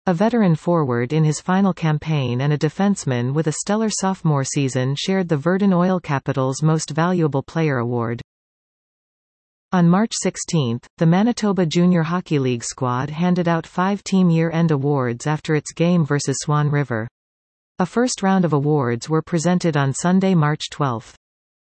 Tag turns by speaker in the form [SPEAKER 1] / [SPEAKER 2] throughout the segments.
[SPEAKER 1] A veteran forward in his final campaign and a defenseman with a stellar sophomore season shared the Verdun Oil Capital's Most Valuable Player award. On March 16, the Manitoba Junior Hockey League squad handed out 5 team year-end awards after its game versus Swan River. A first round of awards were presented on Sunday, March 12.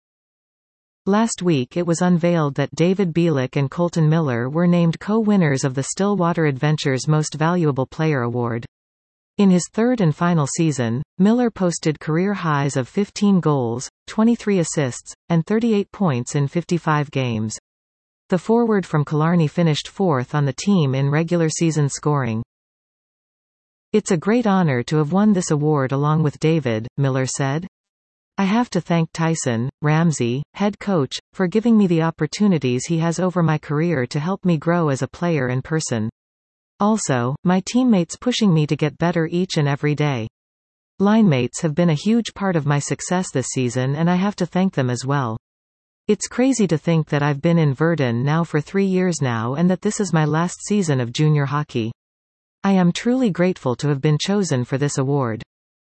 [SPEAKER 1] Last week it was unveiled that David Bielik and Colton Miller were named co-winners of the Stillwater Adventure's Most Valuable Player award. In his third and final season, Miller posted career highs of 15 goals, 23 assists, and 38 points in 55 games. The forward from Killarney finished fourth on the team in regular season scoring. "It's a great honor to have won this award along with David," Miller said. "I have to thank Tyson Ramsey, head coach, for giving me the opportunities he has over my career to help me grow as a player and person. Also, my teammates pushing me to get better each and every day. Linemates have been a huge part of my success this season and I have to thank them as well. It's crazy to think that I've been in Verdun now for 3 years now and that this is my last season of junior hockey. I am truly grateful to have been chosen for this award."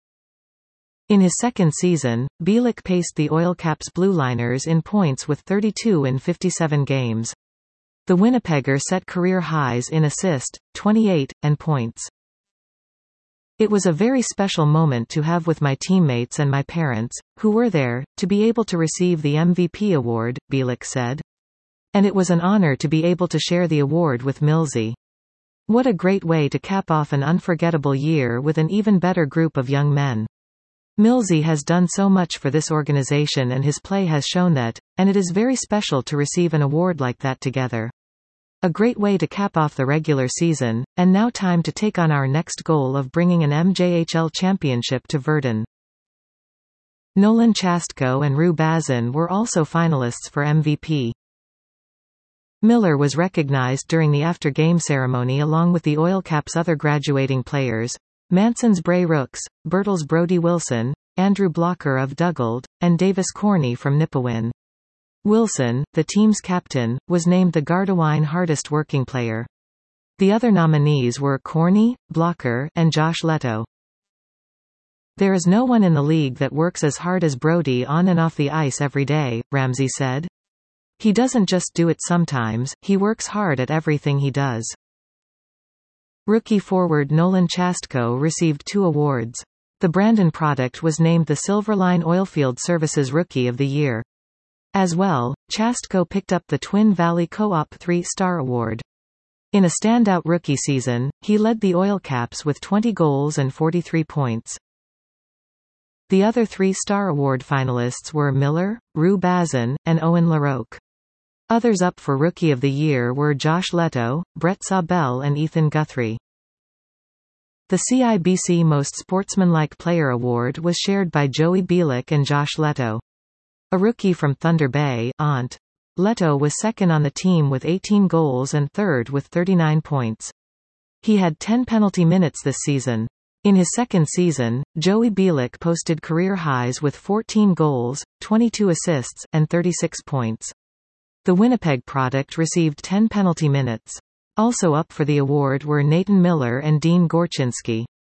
[SPEAKER 1] In his second season, Bielik paced the Oil Caps Blue Liners in points with 32 in 57 games. The Winnipegger set career highs in assist, 28, and points. "It was a very special moment to have with my teammates and my parents, who were there, to be able to receive the MVP award," Bielik said. "And it was an honor to be able to share the award with Millsy. What a great way to cap off an unforgettable year with an even better group of young men. Millsy has done so much for this organization and his play has shown that, and it is very special to receive an award like that together. A great way to cap off the regular season, and now time to take on our next goal of bringing an MJHL championship to Verdun." Nolan Chastko and Rue Bazin were also finalists for MVP. Miller was recognized during the after-game ceremony along with the Oil Caps' other graduating players, Manson's Bray Rooks, Bertles Brody Wilson, Andrew Blocker of Dugald, and Davis Corney from Nipawin. Wilson, the team's captain, was named the Gardewine hardest working player. The other nominees were Corney, Blocker, and Josh Leto. "There is no one in the league that works as hard as Brody on and off the ice every day," Ramsey said. "He doesn't just do it sometimes, he works hard at everything he does." Rookie forward Nolan Chastko received 2 awards. The Brandon product was named the Silverline Oilfield Services Rookie of the Year. As well, Chastko picked up the Twin Valley Co-op 3-Star Award. In a standout rookie season, he led the Oil Caps with 20 goals and 43 points. The other 3-Star Award finalists were Miller, Rue Bazin, and Owen LaRocque. Others up for Rookie of the Year were Josh Leto, Brett Sabel and Ethan Guthrie. The CIBC Most Sportsmanlike Player Award was shared by Joey Bielik and Josh Leto. A rookie from Thunder Bay, Ont. Leto was second on the team with 18 goals and third with 39 points. He had 10 penalty minutes this season. In his second season, Joey Bielik posted career highs with 14 goals, 22 assists, and 36 points. The Winnipeg product received 10 penalty minutes. Also up for the award were Nathan Miller and Dean Gorchinski.